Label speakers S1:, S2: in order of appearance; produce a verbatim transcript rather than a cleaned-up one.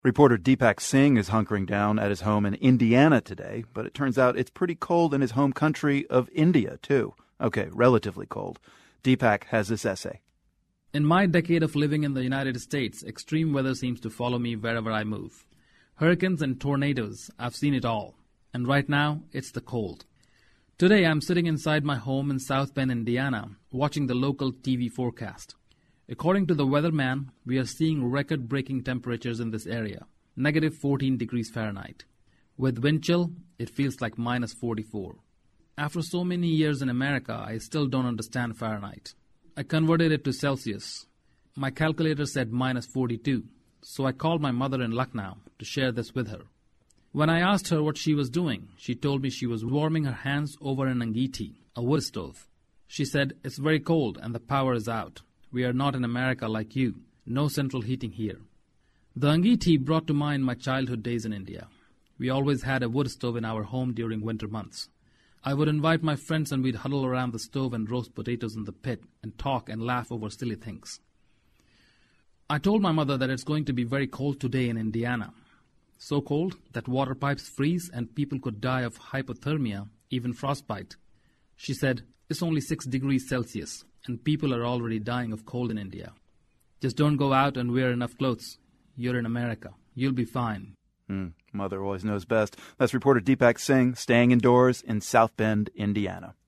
S1: Reporter Deepak Singh is hunkering down at his home in Indiana today, but it turns out it's pretty cold in his home country of India, too. Okay, relatively cold. Deepak has this essay.
S2: In my decade of living in the United States, extreme weather seems to follow me wherever I move. Hurricanes and tornadoes, I've seen it all. And right now, it's the cold. Today, I'm sitting inside my home in South Bend, Indiana, watching the local T V forecast. According to the weatherman, we are seeing record-breaking temperatures in this area, negative fourteen degrees Fahrenheit. With wind chill, it feels like minus forty-four. After so many years in America, I still don't understand Fahrenheit. I converted it to Celsius. My calculator said minus forty-two, so I called my mother in Lucknow to share this with her. When I asked her what she was doing, she told me she was warming her hands over an angeeti, a wood stove. She said, "It's very cold and the power is out. We are not in America like you. No central heating here." The angeeti brought to mind my childhood days in India. We always had a wood stove in our home during winter months. I would invite my friends and we'd huddle around the stove and roast potatoes in the pit and talk and laugh over silly things. I told my mother that it's going to be very cold today in Indiana. So cold that water pipes freeze and people could die of hypothermia, even frostbite. She said, "It's only six degrees Celsius, and people are already dying of cold in India. Just don't go out and wear enough clothes. You're in America. You'll be fine."
S1: Mm, mother always knows best. That's reporter Deepak Singh, staying indoors in South Bend, Indiana.